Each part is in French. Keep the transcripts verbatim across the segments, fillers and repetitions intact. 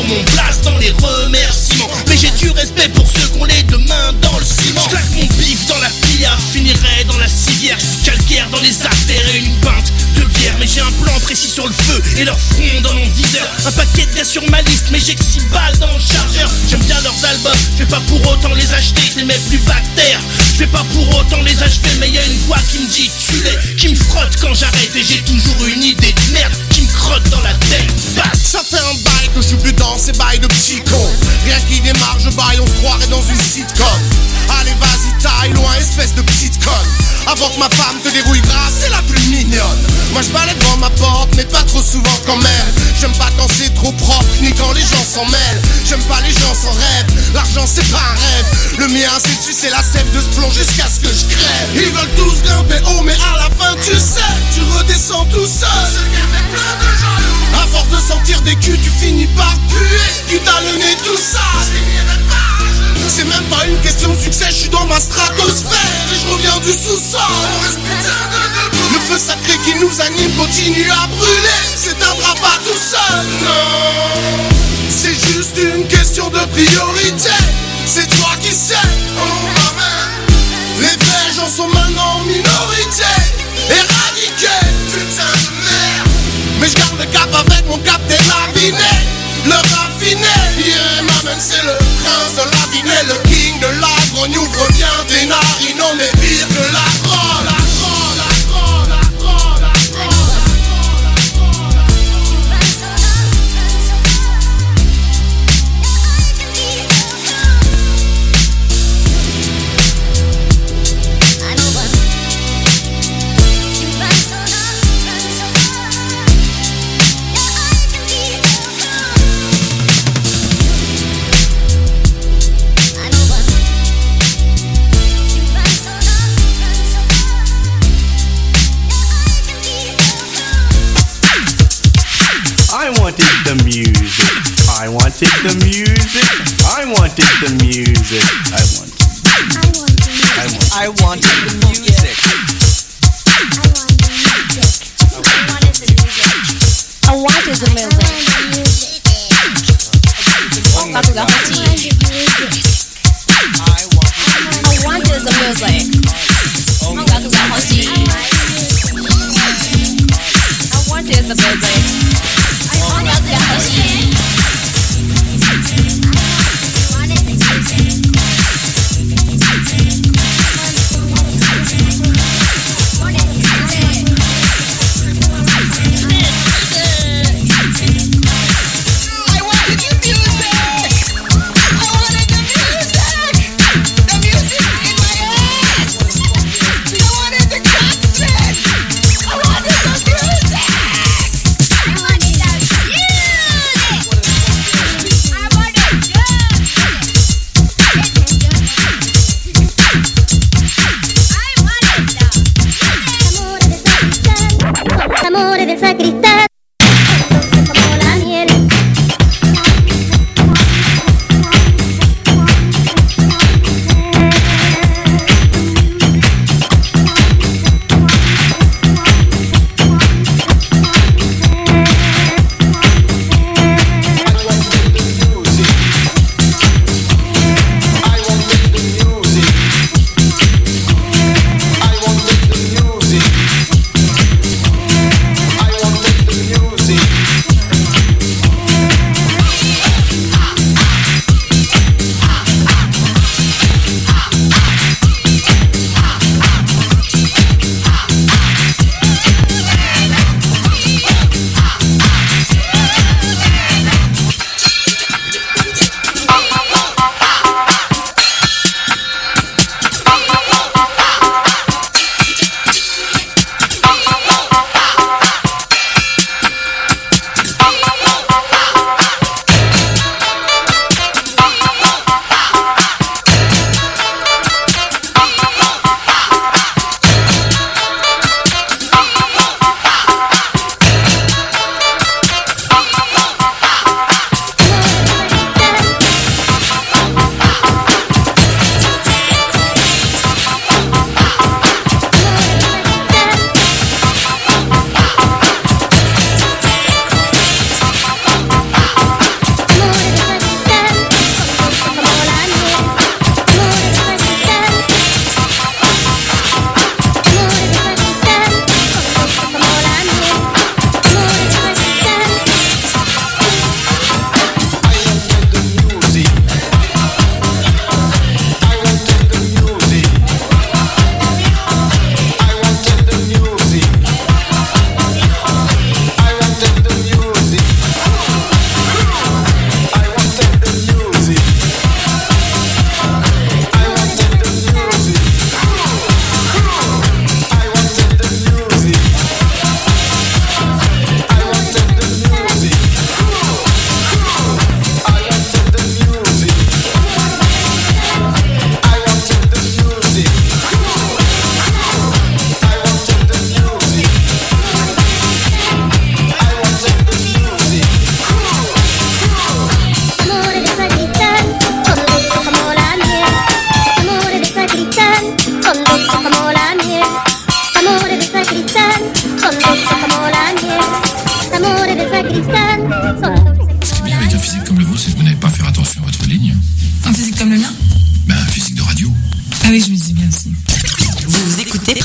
mon blast dans les remerciements. Mais j'ai du respect pour ceux qui ont les deux mains dans le ciment. Je claque mon bif dans la pilla, finirai dans la civière. Je suis calcaire dans les artères et une pinte de bière. Mais j'ai un plan précis sur le feu et leur front dans mon viseur. Un paquet de gars sur ma liste, mais j'ai que six balles dans le chargeur. J'aime bien leurs albums, je vais pas pour autant les acheter, je les mets plus bactères. Je vais pas pour autant les achever, mais y a une voix qui me dit tu l'es, qui me frotte quand j'arrête. Et j'ai toujours une idée de merde qui me crotte dans la tête. Bac. Ça fait un bail que je suis plus dans ces bails de petits cons. Rien qui démarre, je baille, on se croirait dans une sitcom. Allez vas-y taille loin, espèce de petite conne. Avant que ma femme te dérouille grâce, c'est la plus mignonne. Moi je balaye devant ma porte, mais pas trop souvent quand même. J'aime pas quand c'est trop propre, ni quand les gens s'en mêlent. J'aime pas les gens sans rêve, l'argent c'est pas un rêve. Le mien c'est tu sais la sève de ce plomb jusqu'à ce que je crève. Ils veulent tous grimper haut, mais à la fin tu sais, tu redescends tout seul. À force de sentir des culs, tu finis par puer. Tu t'as le nez tout sale. C'est même pas une question de succès, je suis dans ma stratosphère et je reviens du sous-sol. Le feu sacré qui nous anime continue à brûler. S'éteindra pas tout seul, non. C'est juste une question de priorité. C'est toi qui sais, oh maman. Les vrais gens sont maintenant en minorité. Éradiqués, putain de merde. Mais je garde le cap avec mon capitaine Laviné. Le raffiné, yeah, maman c'est le prince de la vigne, le king de l'agro. On ouvre bien tes narines, on est pire que la drogue. La drogue, la drogue, la drogue, la drogue. I wanted the music. I wanted the music. I wanted the music. I wanted. I wanted. I wanted the music. I wanted the music. On va tout garantir. I wanted the music. On va tout garantir. I wanted the music. On va tout garantir.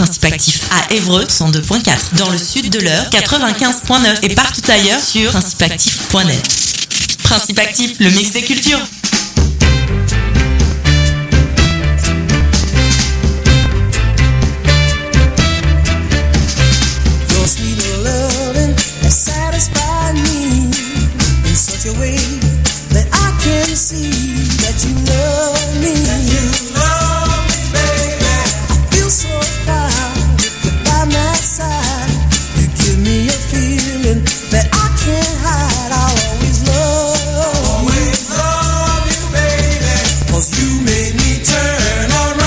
Principe Actif à Évreux cent deux virgule quatre, dans le sud de l'Eure quatre-vingt-quinze virgule neuf et partout ailleurs sur principe actif point net. Principe Actif, le mix des cultures. Your sweet loving has satisfied me in such a way that I can see that you love me. That you love me, baby. I feel so proud that you're by my side. You give me a feeling that I can't hide. I'll always love, always love you, baby. 'Cause you made me turn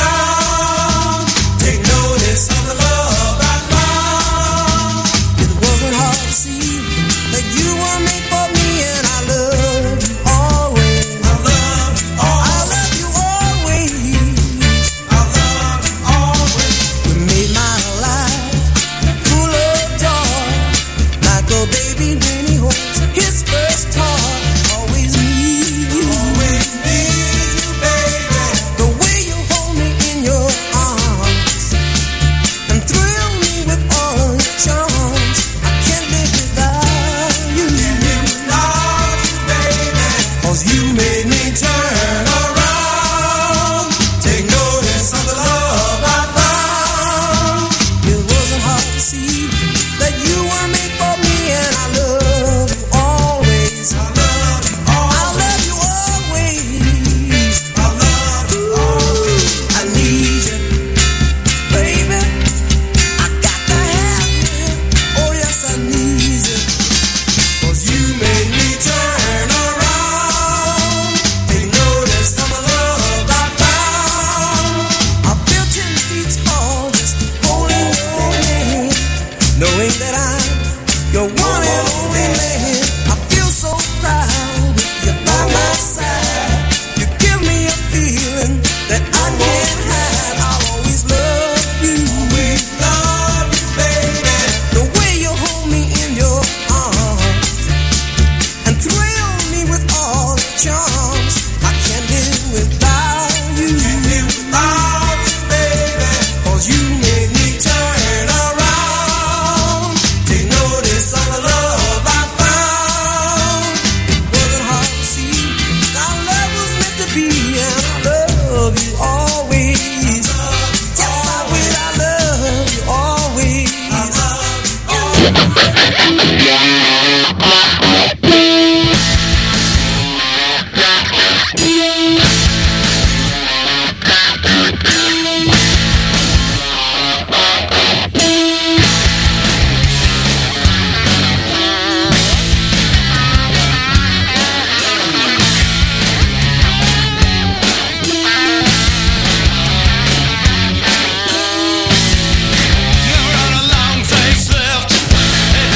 around. Take notice of the love I found. It wasn't hard to see that you were made for me, and I love you always. I love, oh, I love you always. I love you always. You made my life full of joy, like a baby when he holds his first toy. Always need you, always need you, baby. The way you hold me in your arms and thrill me with all your charms. I can't live without you. Can't live without you, baby. 'Cause you made me turn around. Take notice of the love I found. It wasn't hard to see that you were made for me, and I love you always. I love you always. I love you always. I love you always. I need you, baby. I got to have you. Oh yes, I need you. 'Cause you made me turn around. Take notice of the love I found. I feel ten feet tall just holding your hand, knowing that I'm your one and only man. I feel so proud with you by my side. You give me a feeling that I can't hide. I'll always love you. Always love you, baby. The way you hold me in your arms and thrill me with all the charms. I can't live without you. Can't live without you, baby. 'Cause you made me turn around. Take notice of the love I found. It wasn't hard to see. Our love was meant to be, and I love you always. Yes, I will. I love you always. I love you always. You're on a long face left, and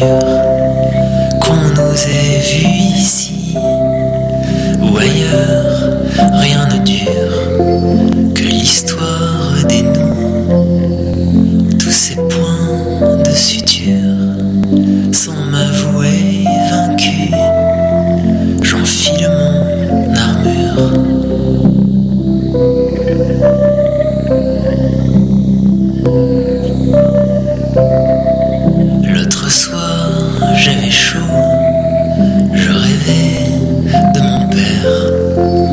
sûr qu'on nous ait vus ici ou ailleurs, rien ne dure que l'histoire des nous. Tous ces points de suture, sans m'avouer vaincu, j'enfile mon armure. L'autre soir, j'avais chaud, je rêvais de mon père.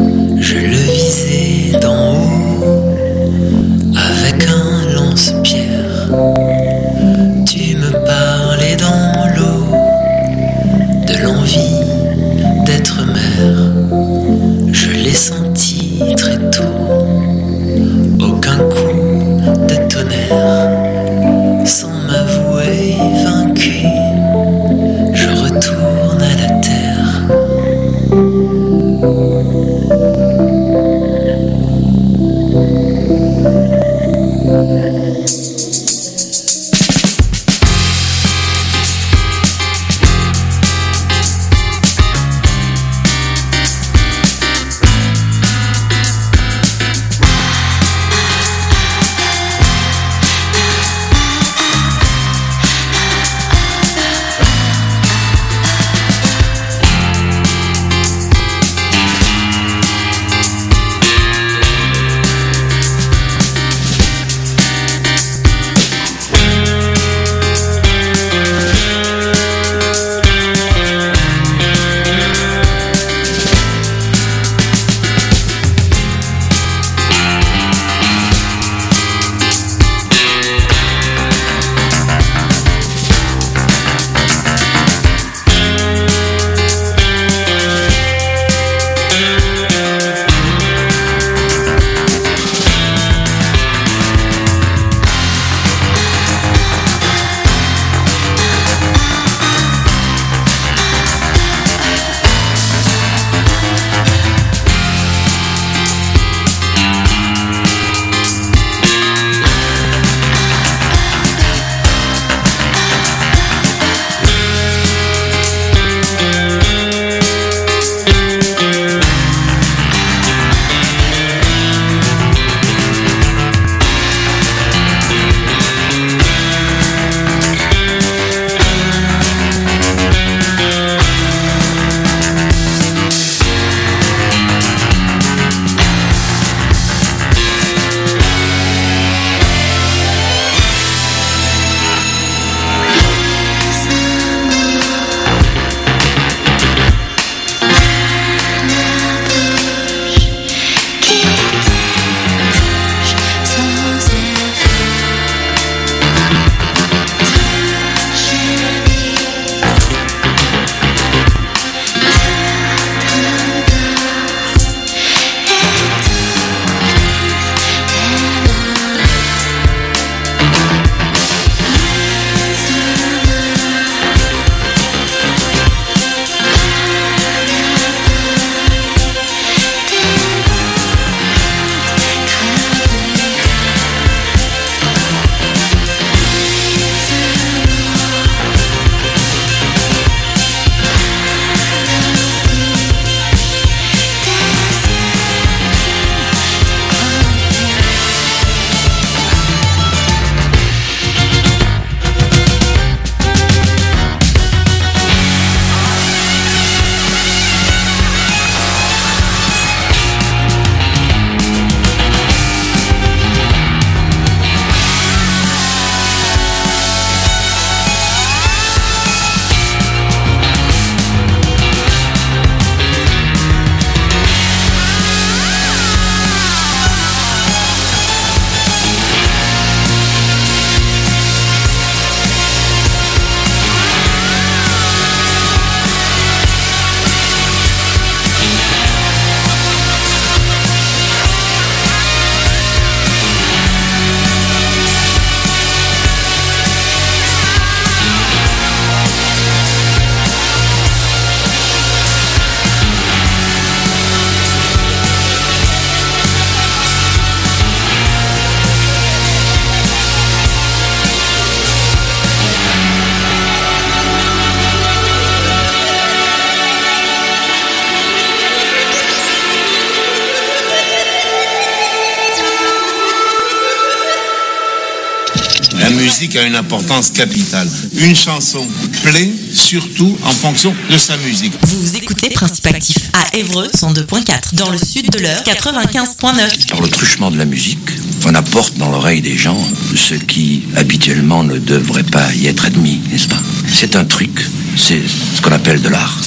musique a une importance capitale. Une chanson plaît surtout en fonction de sa musique. Vous écoutez Principe Actif à Évreux cent deux point quatre, dans le sud de l'heure quatre-vingt-quinze point neuf. Par le truchement de la musique, on apporte dans l'oreille des gens ce qui habituellement ne devrait pas y être admis, n'est-ce pas? C'est un truc, c'est ce qu'on appelle de l'art.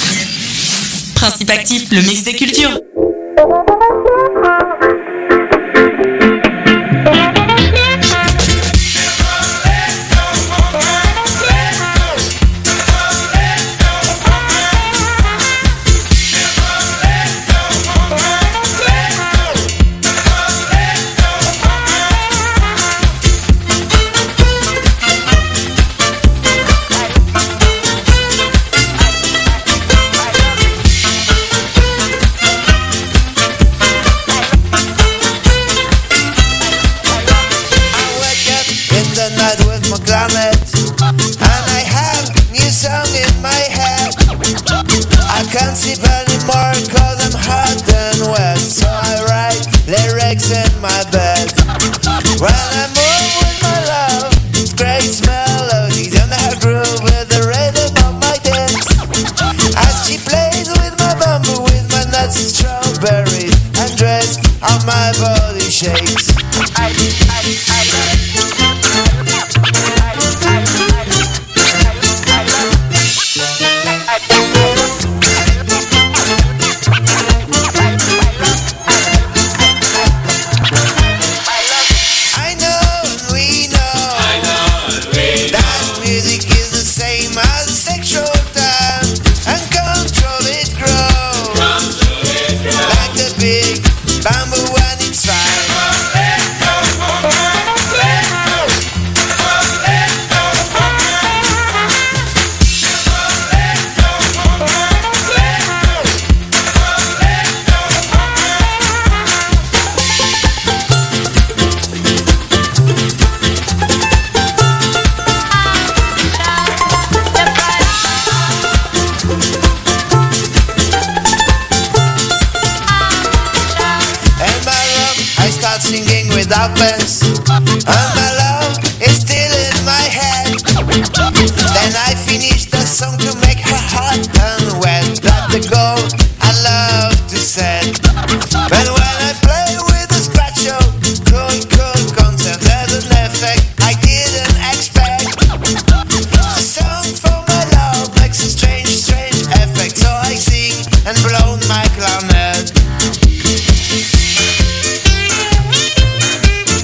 Principe Actif, le mix des cultures.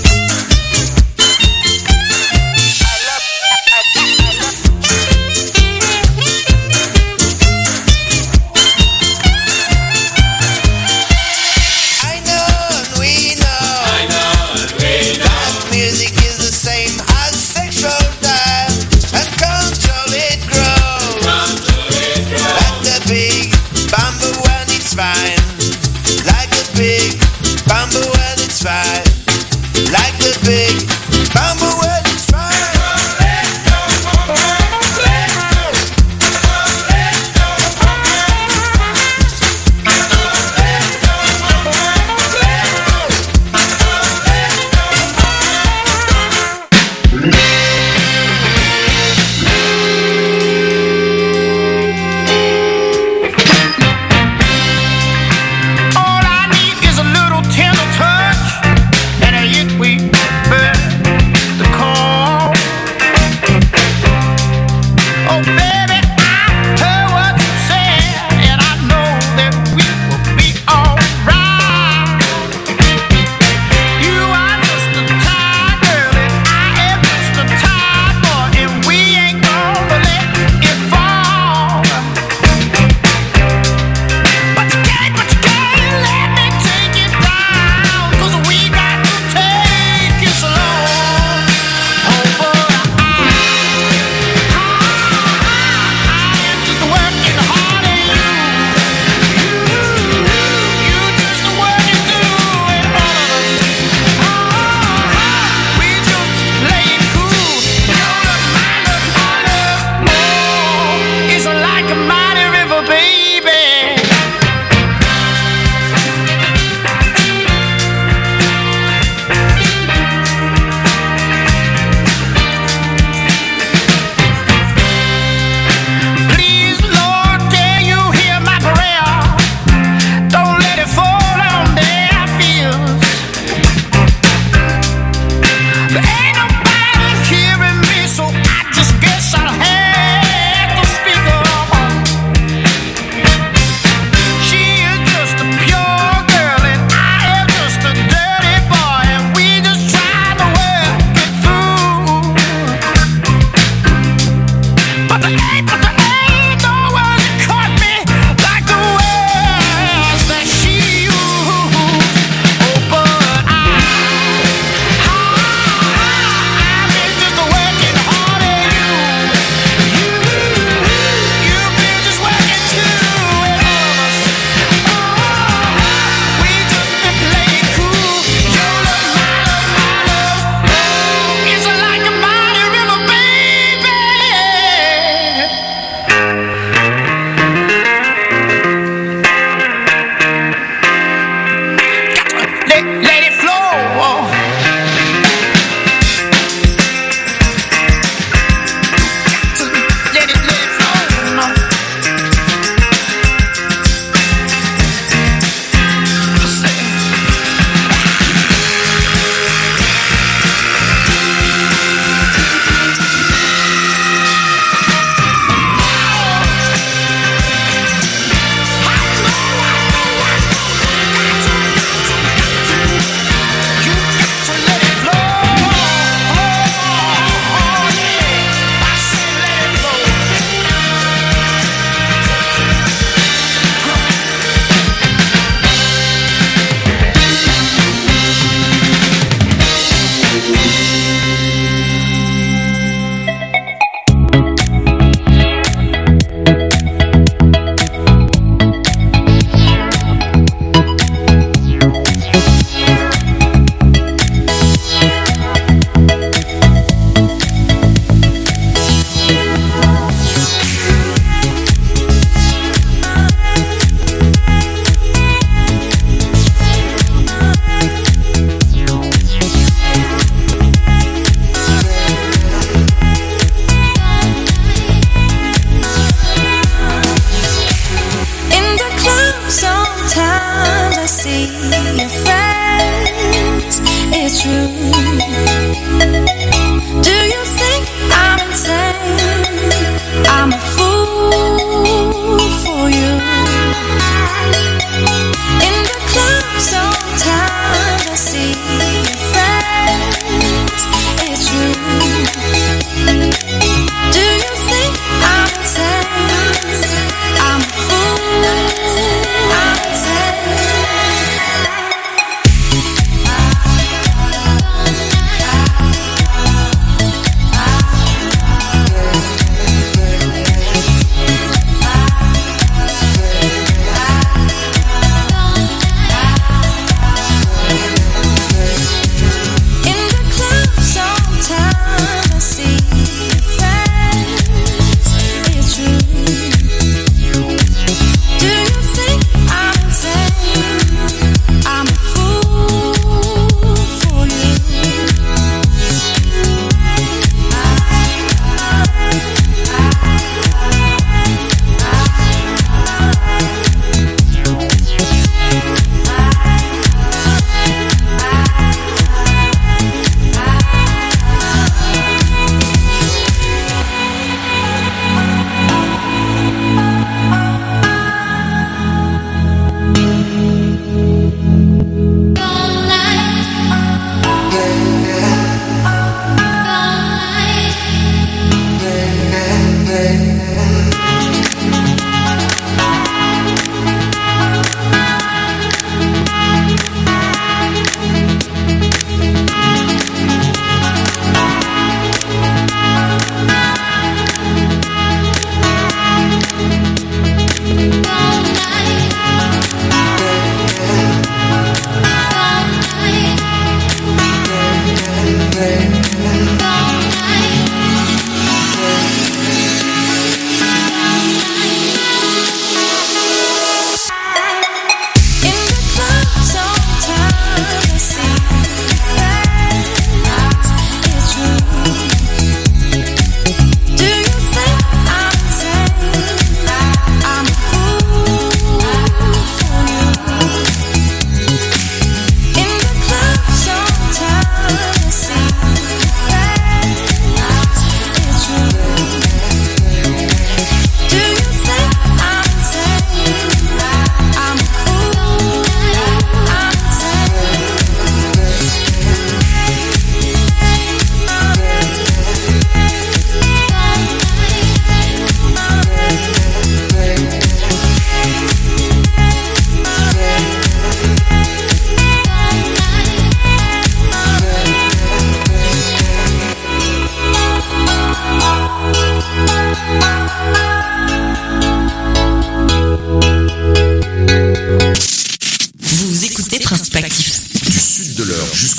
I love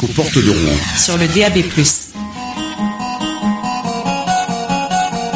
aux portes de Rouen. Sur le D A B plus.